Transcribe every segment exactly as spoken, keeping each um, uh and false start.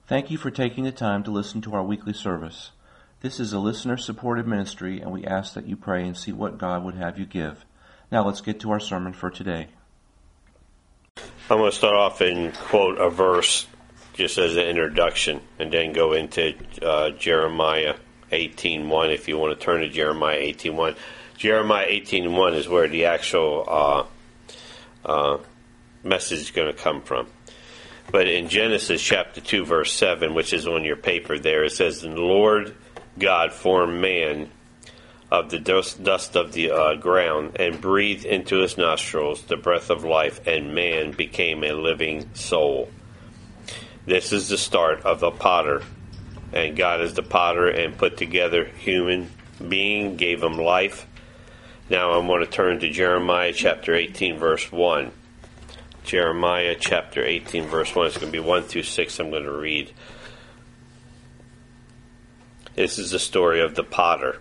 Thank you for taking the time to listen to our weekly service. This is a listener-supported ministry, and we ask that you pray and see what God would have you give. Now let's get to our sermon for today. I'm going to start off and quote a verse just as an introduction, and then go into uh, Jeremiah eighteen one. If you want to turn to Jeremiah eighteen one, Jeremiah eighteen one is where the actual uh, uh, message is going to come from. But in Genesis chapter two, verse seven, which is on your paper there, it says, "And the Lord God formed man of the dust, dust of the uh, ground, and breathed into his nostrils the breath of life, and man became a living soul." This is the start of the potter. And God is the potter and put together human being, gave him life. Now I want to turn to Jeremiah chapter eighteen, verse one. Jeremiah chapter eighteen, verse one. It's going to be one through six I'm going to read. This is the story of the potter.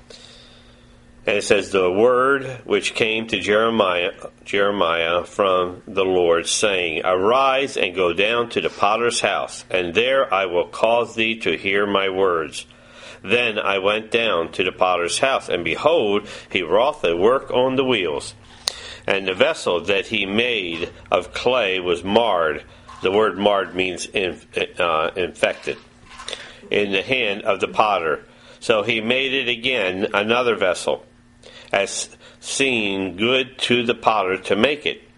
And it says, "The word which came to Jeremiah, Jeremiah from the Lord, saying, Arise and go down to the potter's house, and there I will cause thee to hear my words. Then I went down to the potter's house, and behold, he wrought a work on the wheels. And the vessel that he made of clay was marred." The word marred means inf- uh, infected. "In the hand of the potter. So he made it again another vessel, as seemed good to the potter to make it.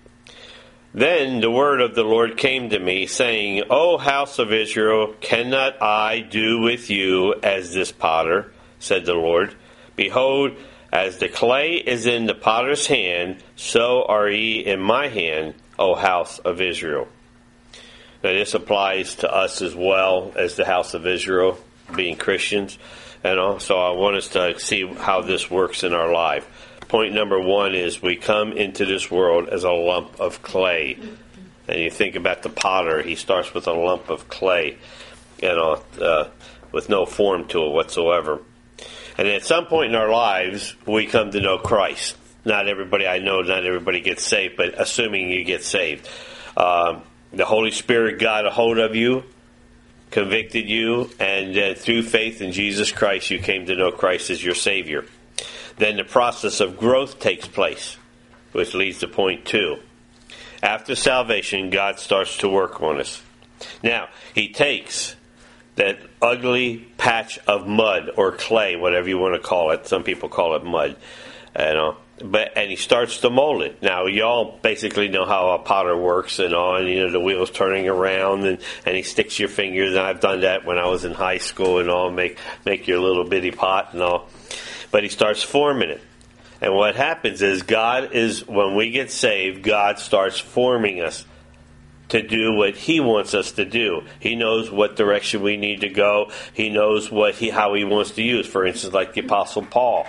Then the word of the Lord came to me, saying, O house of Israel, cannot I do with you as this potter? Said the Lord. Behold, as the clay is in the potter's hand, so are ye in my hand, O house of Israel." Now this applies to us as well as the house of Israel, being Christians. And also I want us to see how this works in our life. Point number one is we come into this world as a lump of clay. And you think about the potter, he starts with a lump of clay, you know, uh, with no form to it whatsoever. And at some point in our lives, we come to know Christ. Not everybody, I know not everybody gets saved, but assuming you get saved. Um, the Holy Spirit got a hold of you, convicted you, and uh, through faith in Jesus Christ, you came to know Christ as your Savior. Then the process of growth takes place, which leads to point two. After salvation, God starts to work on us. Now, He takes that ugly patch of mud or clay, whatever you want to call it. Some people call it mud. You know, but and he starts to mold it. Now, y'all basically know how a potter works and all, and you know the wheels turning around, and, and he sticks your fingers. And I've done that when I was in high school and all, make make your little bitty pot and all. But he starts forming it. And what happens is God is, when we get saved, God starts forming us to do what He wants us to do. He knows what direction we need to go. He knows what he how He wants to use. For instance, like the Apostle Paul.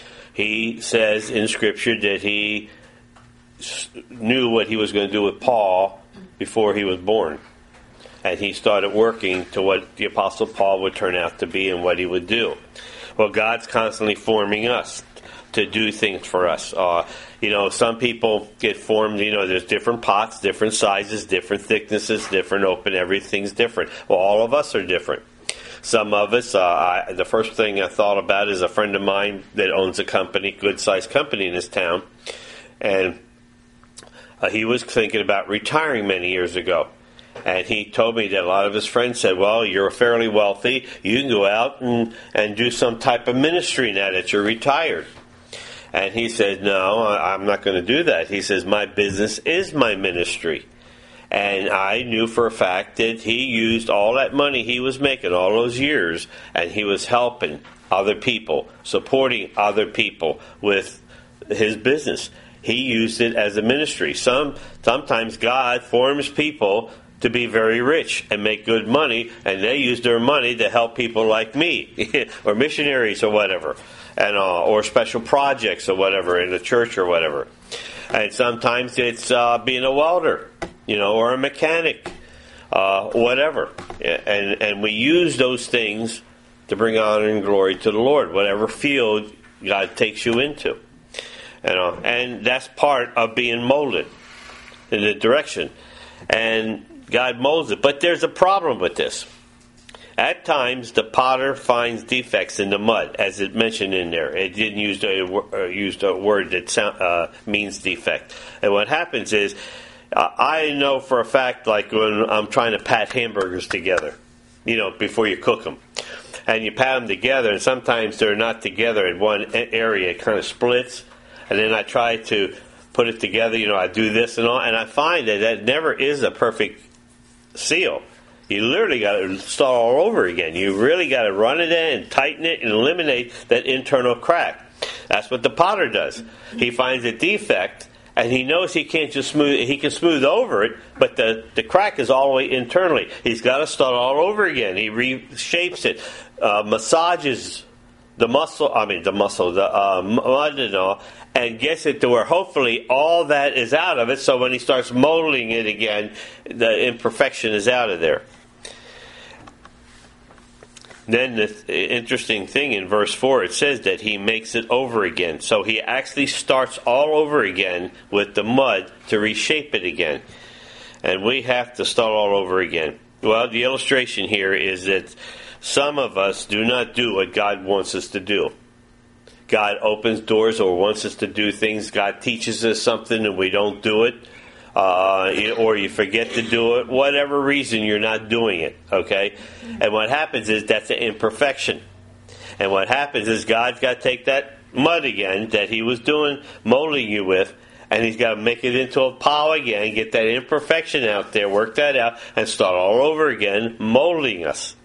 He says in Scripture that he knew what he was going to do with Paul before he was born. And he started working to what the Apostle Paul would turn out to be and what he would do. Well, God's constantly forming us to do things for us. Uh, you know, some people get formed, you know, there's different pots, different sizes, different thicknesses, different open, everything's different. Well, all of us are different. Some of us, uh, I, the first thing I thought about is a friend of mine that owns a company, good-sized company in this town, and uh, he was thinking about retiring many years ago. And he told me that a lot of his friends said, well, you're fairly wealthy, you can go out and, and do some type of ministry now that you're retired. And he said, no, I'm not going to do that. He says, my business is my ministry. And I knew for a fact that he used all that money he was making all those years, and he was helping other people, supporting other people with his business. He used it as a ministry. Some Sometimes God forms people to be very rich and make good money, and they use their money to help people like me, or missionaries or whatever, and uh, or special projects or whatever in the church or whatever. And sometimes it's uh, being a welder, you know, or a mechanic, uh, whatever. And and we use those things to bring honor and glory to the Lord, whatever field God takes you into. You know, and that's part of being molded in the direction. And God molds it. But there's a problem with this. At times, the potter finds defects in the mud, as it mentioned in there. It didn't use a, uh, used a word that sound, uh, means defect. And what happens is, uh, I know for a fact, like when I'm trying to pat hamburgers together, you know, before you cook them. And you pat them together, and sometimes they're not together in one area. It kind of splits. And then I try to put it together, you know, I do this and all. And I find that that never is a perfect seal. You literally got to start all over again. You really got to run it in and tighten it and eliminate that internal crack. That's what the potter does. He finds a defect, and he knows he can't just smooth. He can smooth over it, but the, the crack is all the way internally. He's got to start all over again. He reshapes it, uh, massages the muscle. I mean the muscle, the uh, mud and all, and gets it to where hopefully all that is out of it. So when he starts molding it again, the imperfection is out of there. Then the interesting thing in verse four, it says that he makes it over again. So he actually starts all over again with the mud to reshape it again. And we have to start all over again. Well, the illustration here is that some of us do not do what God wants us to do. God opens doors or wants us to do things. God teaches us something and we don't do it. Uh, or you forget to do it, whatever reason you're not doing it, okay? And what happens is that's an imperfection. And what happens is God's got to take that mud again that he was doing, molding you with, and he's got to make it into a pile again, get that imperfection out there, work that out, and start all over again, molding us.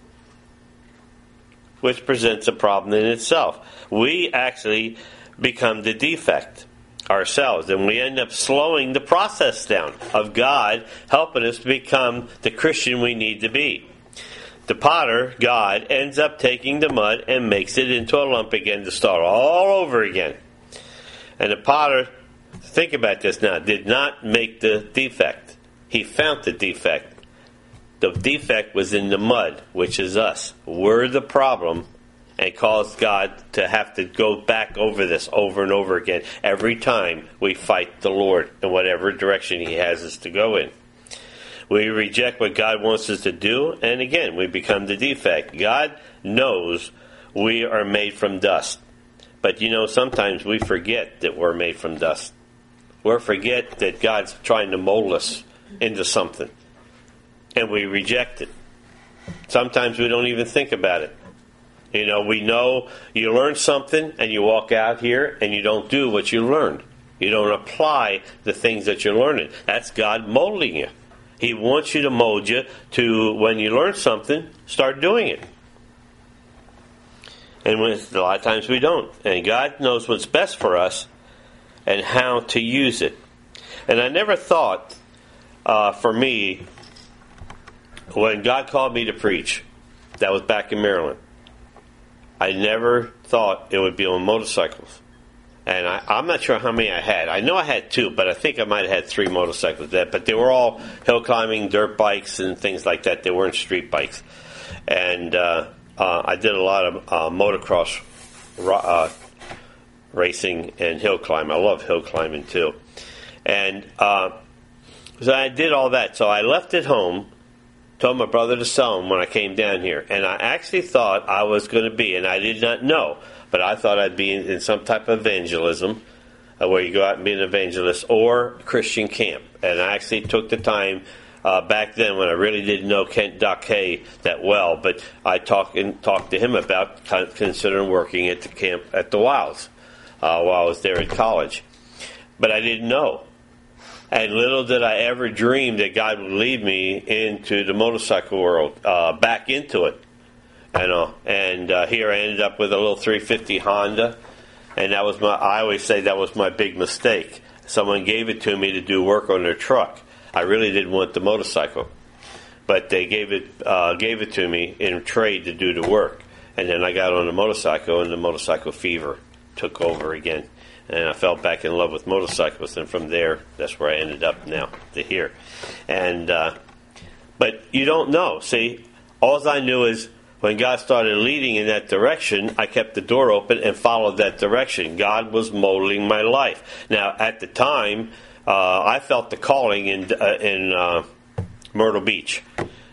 Which presents a problem in itself. We actually become the defect ourselves, and we end up slowing the process down of God helping us to become the Christian we need to be. The potter, God, ends up taking the mud and makes it into a lump again to start all over again. And the potter, think about this now, did not make the defect. He found the defect. The defect was in the mud, which is us. We're the problem, and caused God to have to go back over this over and over again every time we fight the Lord in whatever direction he has us to go in. We reject what God wants us to do, and again, we become the defect. God knows we are made from dust. But you know, sometimes we forget that we're made from dust. We forget that God's trying to mold us into something. And we reject it. Sometimes we don't even think about it. You know, we know you learn something and you walk out here and you don't do what you learned. You don't apply the things that you're learning. That's God molding you. He wants you to mold you to, when you learn something, start doing it. And when, a lot of times we don't. And God knows what's best for us and how to use it. And I never thought, uh, for me, when God called me to preach, that was back in Maryland, I never thought it would be on motorcycles. And I, I'm not sure how many I had. I know I had two, but I think I might have had three motorcycles. That, but they were all hill climbing, dirt bikes, and things like that. They weren't street bikes. And uh, uh, I did a lot of uh, motocross uh, racing and hill climbing. I love hill climbing too. And uh, so I did all that. So I left it home. Told my brother to sell them when I came down here. And I actually thought I was going to be, and I did not know, but I thought I'd be in, in some type of evangelism, uh, where you go out and be an evangelist, or Christian camp. And I actually took the time uh, back then when I really didn't know Kent Doc Hay that well, but I talked and talked to him about considering working at the camp at the Wilds uh, while I was there at college. But I didn't know. And little did I ever dream that God would lead me into the motorcycle world, uh, back into it. You know, and uh, here I ended up with a little three fifty Honda, and that was my. I always say that was my big mistake. Someone gave it to me to do work on their truck. I really didn't want the motorcycle, but they gave it uh, gave it to me in trade to do the work. And then I got on the motorcycle, and the motorcycle fever took over again. And I fell back in love with motorcycles, and from there, that's where I ended up now, to here. And uh, but you don't know. See, all I knew is when God started leading in that direction, I kept the door open and followed that direction. God was molding my life. Now, at the time, uh, I felt the calling in uh, in uh, Myrtle Beach.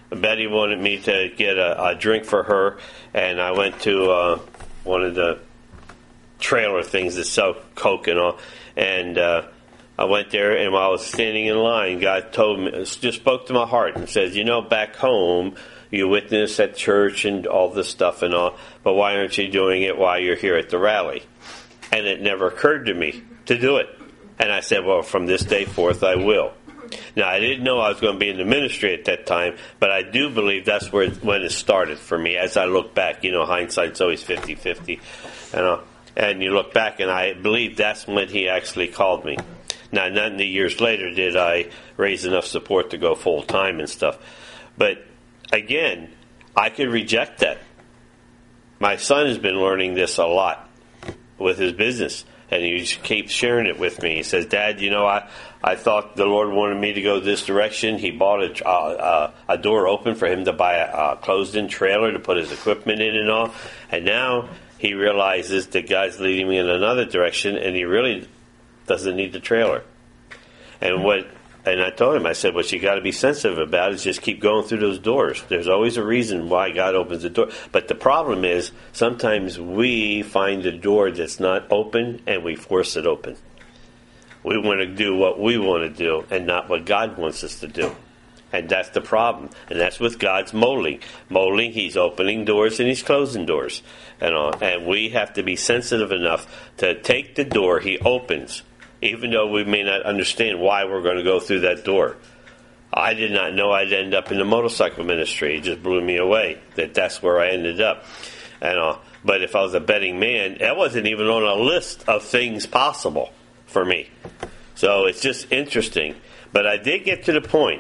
Betty wanted me to get a, a drink for her, and I went to uh, one of the trailer things that sell Coke and all, and uh, I went there, and while I was standing in line, God told me, just spoke to my heart and says, you know, back home, you witness at church and all this stuff and all, but why aren't you doing it while you're here at the rally? And it never occurred to me to do it. And I said, well, from this day forth, I will. Now, I didn't know I was going to be in the ministry at that time, but I do believe that's where it, when it started for me. As I look back, you know, hindsight's always fifty-fifty. You know, and you look back, and I believe that's when he actually called me. Now, none of the years later did I raise enough support to go full-time and stuff. But, again, I could reject that. My son has been learning this a lot with his business, and he just keeps sharing it with me. He says, Dad, you know, I, I thought the Lord wanted me to go this direction. He bought a, uh, a door open for him to buy a, a closed-in trailer to put his equipment in and all. And now he realizes that God's leading me in another direction, and he really doesn't need the trailer. And what, and I told him, I said, what you got to be sensitive about is just keep going through those doors. There's always a reason why God opens the door. But the problem is, sometimes we find a door that's not open, and we force it open. We want to do what we want to do, and not what God wants us to do. And that's the problem. And that's with God's molding. Molding, He's opening doors and He's closing doors. And, all. And we have to be sensitive enough to take the door He opens, even though we may not understand why we're going to go through that door. I did not know I'd end up in the motorcycle ministry. It just blew me away that that's where I ended up. And all. But if I was a betting man, that wasn't even on a list of things possible for me. So it's just interesting. But I did get to the point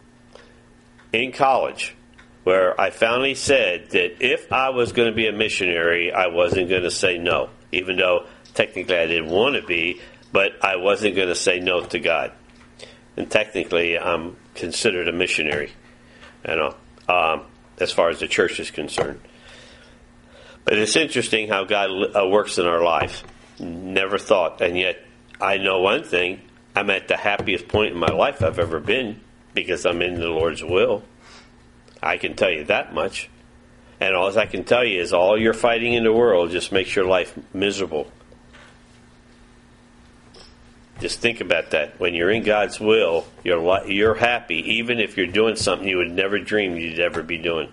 in college where I finally said that if I was going to be a missionary, I wasn't going to say no, even though technically I didn't want to be, but I wasn't going to say no to God. And technically, I'm considered a missionary, you know, um, as far as the church is concerned. But it's interesting how God uh, works in our life. Never thought, and yet I know one thing, I'm at the happiest point in my life I've ever been, because I'm in the Lord's will. I can tell you that much. And all I can tell you is all you're fighting in the world just makes your life miserable. Just think about that. When you're in God's will, you're li- you're happy, even if you're doing something you would never dream you'd ever be doing.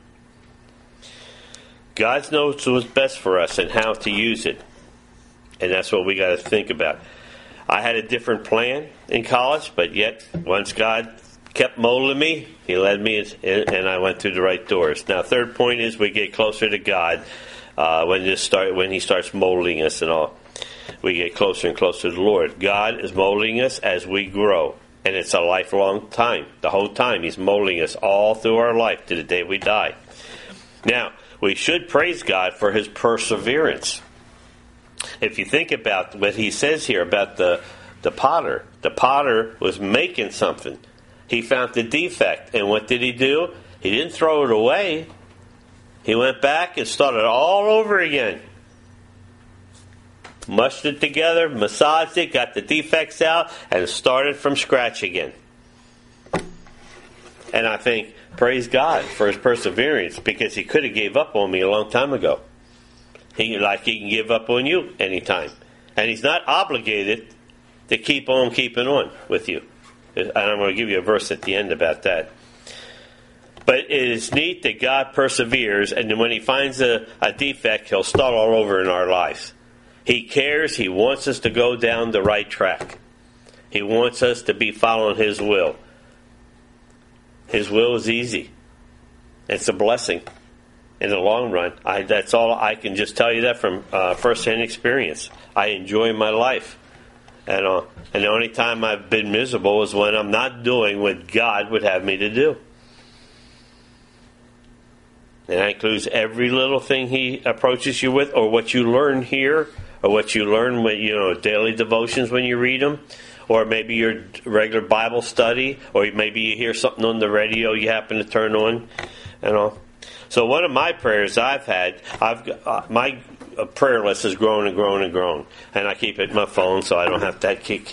God knows what's best for us and how to use it. And that's what we got to think about. I had a different plan in college, but yet once God kept molding me, He led me, in, and I went through the right doors. Now, third point is we get closer to God uh, when this start when He starts molding us and all. We get closer and closer to the Lord. God is molding us as we grow, and it's a lifelong time. The whole time He's molding us all through our life to the day we die. Now, we should praise God for His perseverance. If you think about what He says here about the, the potter, the potter was making something. He found the defect, and what did he do? He didn't throw it away. He went back and started all over again. Mushed it together, massaged it, got the defects out, and started from scratch again. And I think, praise God for His perseverance, because He could have gave up on me a long time ago. He, like He can give up on you anytime. And He's not obligated to keep on keeping on with you. And I'm going to give you a verse at the end about that. But it is neat that God perseveres, and then when He finds a, a defect, He'll start all over in our lives. He cares. He wants us to go down the right track. He wants us to be following His will. His will is easy. It's a blessing in the long run. I, that's all I can just tell you that from uh, first-hand experience. I enjoy my life. And, uh, and the only time I've been miserable is when I'm not doing what God would have me to do. And that includes every little thing He approaches you with, or what you learn here, or what you learn with, you know, daily devotions when you read them, or maybe your regular Bible study, or maybe you hear something on the radio you happen to turn on, you know. So one of my prayers I've had, I've uh, my prayer list has grown and grown and grown, and I keep it in my phone so I don't have to keep, keep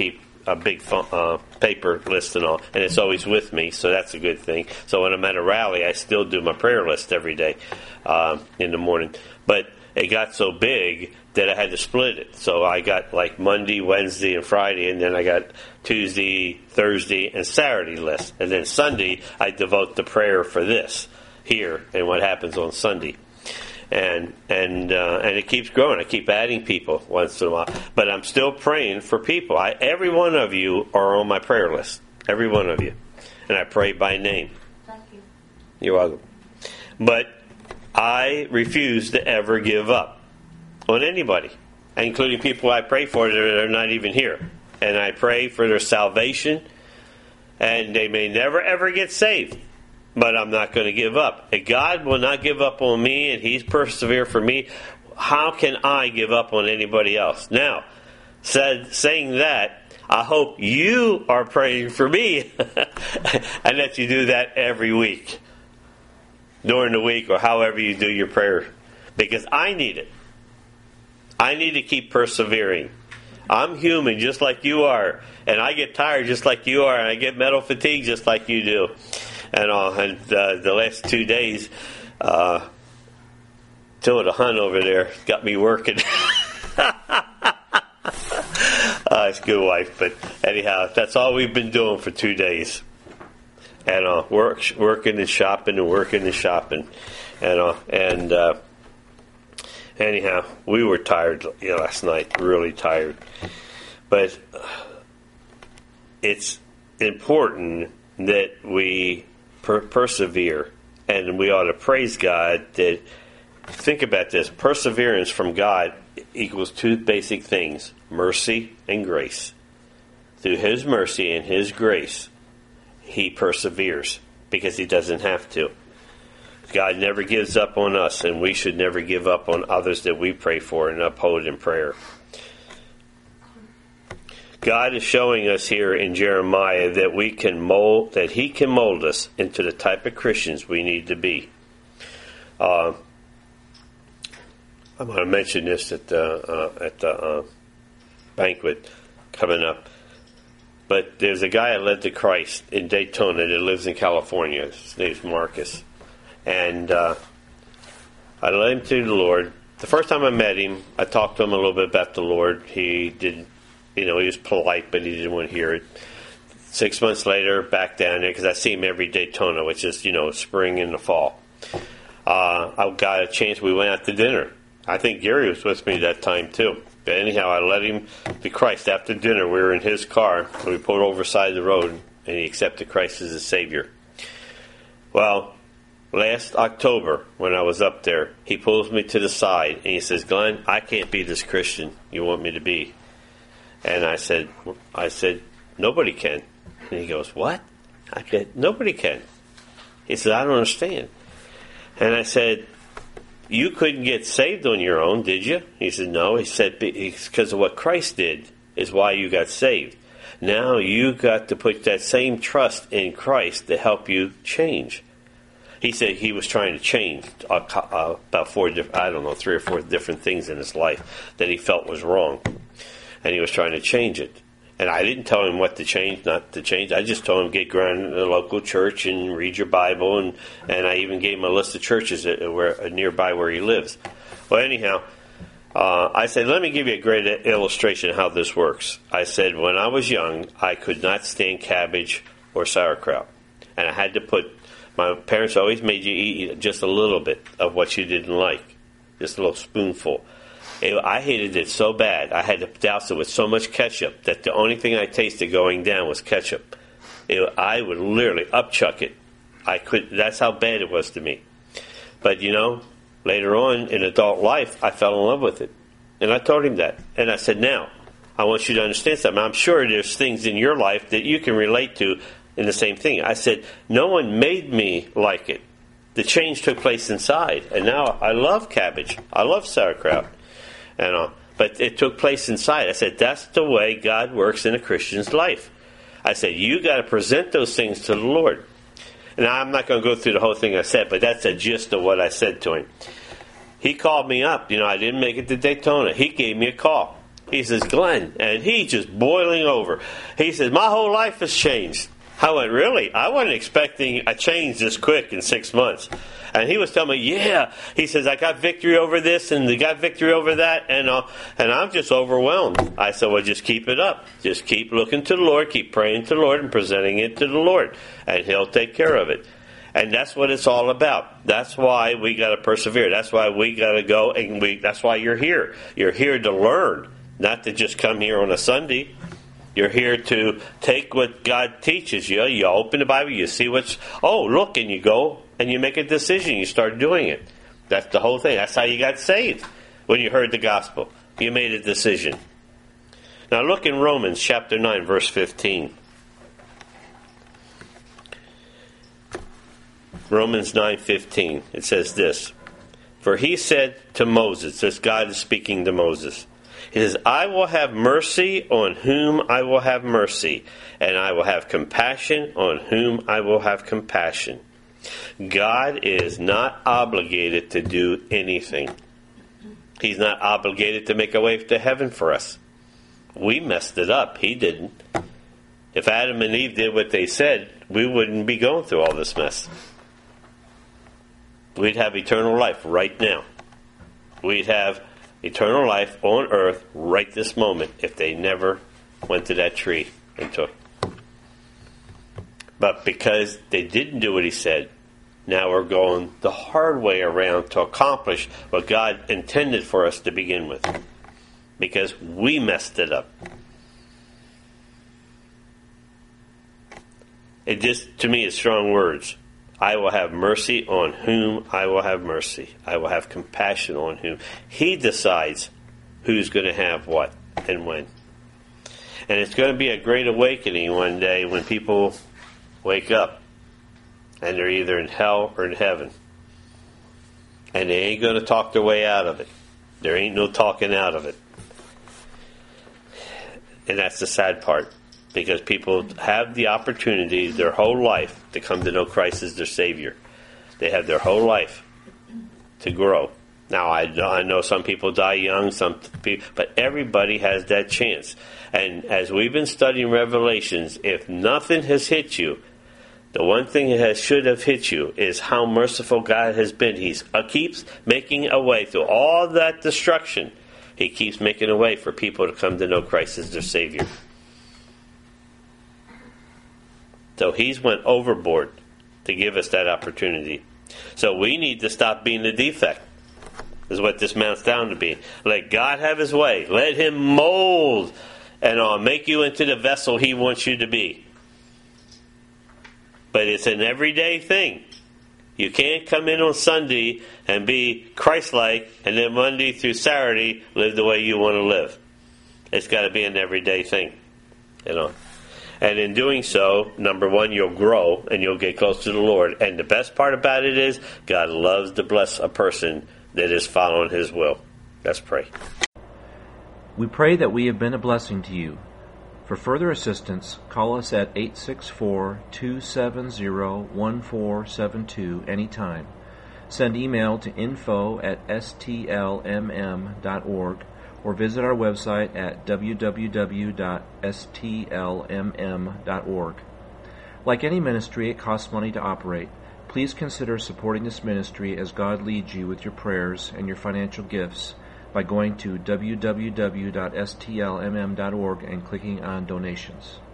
a big uh, paper list and all, and it's always with me, so that's a good thing. So when I'm at a rally, I still do my prayer list every day uh, in the morning. But it got so big that I had to split it. So I got like Monday, Wednesday, and Friday, and then I got Tuesday, Thursday, and Saturday list. And then Sunday, I devote the prayer for this here and what happens on Sunday. And and uh, and it keeps growing. I keep adding people once in a while. But I'm still praying for people. I, every one of you are on my prayer list. Every one of you. And I pray by name. Thank you. You're welcome. But I refuse to ever give up on anybody, including people I pray for that are not even here. And I pray for their salvation. And they may never ever get saved. But I'm not going to give up. If God will not give up on me and He's persevered for me, how can I give up on anybody else? Now, said, saying that, I hope you are praying for me and that you do that every week, during the week or however you do your prayer. Because I need it. I need to keep persevering. I'm human just like you are. And I get tired just like you are. And I get mental fatigue just like you do. And, uh, and uh, the last two days, uh, Tilda the Hunt over there got me working. uh, it's a good wife, but anyhow, that's all we've been doing for two days. And uh, work, working and shopping and working and shopping. And uh, and uh, anyhow, we were tired last night, really tired. But it's important that we per- persevere, and we ought to praise God. That think about this: perseverance from God equals two basic things: mercy and grace. Through His mercy and His grace, He perseveres because He doesn't have to. God never gives up on us, and we should never give up on others that we pray for and uphold in prayer. God is showing us here in Jeremiah that we can mold, that He can mold us into the type of Christians we need to be. Uh, I'm going to mention this at the uh, at the uh, banquet coming up. But there's a guy that led to Christ in Daytona that lives in California. His name's Marcus, and uh, I led him to the Lord. The first time I met him, I talked to him a little bit about the Lord. He didn't. You know, he was polite, but he didn't want to hear it. Six months later, back down there, because I see him every Daytona, which is, you know, spring and the fall. Uh, I got a chance. We went out to dinner. I think Gary was with me that time, too. But anyhow, I led him to Christ after dinner. We were in his car. And we pulled over side of the road, and he accepted Christ as his Savior. Well, last October, when I was up there, he pulls me to the side, and he says, "Glenn, I can't be this Christian you want me to be." And I said, I said, "Nobody can." And he goes, "What?" I said, "Nobody can." He said, "I don't understand." And I said, "You couldn't get saved on your own, did you?" He said, "No." He said, "Because of what Christ did is why you got saved. Now you got to put that same trust in Christ to help you change." He said he was trying to change uh, uh, about four, diff- I don't know, three or four different things in his life that he felt was wrong. And he was trying to change it. And I didn't tell him what to change, not to change. I just told him, get grounded in a local church and read your Bible. And, and I even gave him a list of churches that were nearby where he lives. Well, anyhow, uh, I said, let me give you a great illustration of how this works. I said, when I was young, I could not stand cabbage or sauerkraut. And I had to put, my parents always made you eat just a little bit of what you didn't like. Just a little spoonful. I hated it so bad, I had to douse it with so much ketchup that the only thing I tasted going down was ketchup. It, I would literally upchuck it. I could. That's how bad it was to me. But, you know, later on in adult life, I fell in love with it. And I told him that. And I said, now, I want you to understand something. I'm sure there's things in your life that you can relate to in the same thing. I said, no one made me like it. The change took place inside. And now I love cabbage. I love sauerkraut. And, uh, but it took place inside. I said, that's the way God works in a Christian's life. I said, you got to present those things to the Lord. And I'm not going to go through the whole thing I said, but that's the gist of what I said to him. He called me up. You know, I didn't make it to Daytona. He gave me a call. He says, Glenn, and he's just boiling over. He says, my whole life has changed. I went, really? I wasn't expecting a change this quick in six months. And he was telling me, yeah. He says, I got victory over this and they got victory over that, and uh, and I'm just overwhelmed. I said, well, just keep it up. Just keep looking to the Lord, keep praying to the Lord and presenting it to the Lord, and He'll take care of it. And that's what it's all about. That's why we got to persevere. That's why we got to go, and we. That's why you're here. You're here to learn, not to just come here on a Sunday. You're here to take what God teaches you. You open the Bible, you see what's, oh, look, and you go and you make a decision. You start doing it. That's the whole thing. That's how you got saved when you heard the gospel. You made a decision. Now look in Romans chapter nine, verse fifteen. Romans nine fifteen. It says this. For he said to Moses, this God is speaking to Moses, he says, I will have mercy on whom I will have mercy, and I will have compassion on whom I will have compassion. God is not obligated to do anything. He's not obligated to make a way to heaven for us. We messed it up. He didn't. If Adam and Eve did what they said, we wouldn't be going through all this mess. We'd have eternal life right now. We'd have eternal life on earth right this moment if they never went to that tree and took. But because they didn't do what he said, now we're going the hard way around to accomplish what God intended for us to begin with. Because we messed it up. It just, to me, is strong words. I will have mercy on whom I will have mercy. I will have compassion on whom. He decides who's going to have what and when. And it's going to be a great awakening one day when people wake up and they're either in hell or in heaven. And they ain't going to talk their way out of it. There ain't no talking out of it. And that's the sad part. Because people have the opportunity their whole life to come to know Christ as their Savior. They have their whole life to grow. Now, I, I know some people die young, some people, but everybody has that chance. And as we've been studying Revelations, if nothing has hit you, the one thing that has, should have hit you is how merciful God has been. He uh, keeps making a way through all that destruction. He keeps making a way for people to come to know Christ as their Savior. So he's went overboard to give us that opportunity. So we need to stop being the defect, is what this amounts down to be. Let God have his way. Let him mold and uh, make you into the vessel he wants you to be. But it's an everyday thing. You can't come in on Sunday and be Christ-like and then Monday through Saturday live the way you want to live. It's got to be an everyday thing. You know. And in doing so, number one, you'll grow and you'll get close to the Lord. And the best part about it is God loves to bless a person that is following his will. Let's pray. We pray that we have been a blessing to you. For further assistance, call us at eight six four, two seven zero, one four seven two anytime. Send email to info at s t l m m dot org. or visit our website at w w w dot s t l m m dot org. Like any ministry, it costs money to operate. Please consider supporting this ministry as God leads you with your prayers and your financial gifts by going to w w w dot s t l m m dot org and clicking on Donations.